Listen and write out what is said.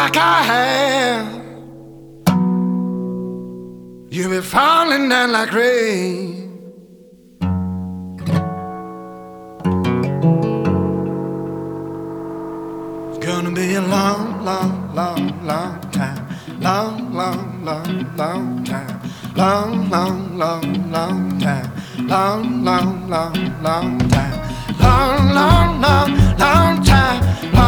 like I have, you'll be falling down like rain. It's gonna be a long, long, long, long time. Long, long, long, long time. Long, long, long, long time. Long, long, long, long time. Long, long, long, long time.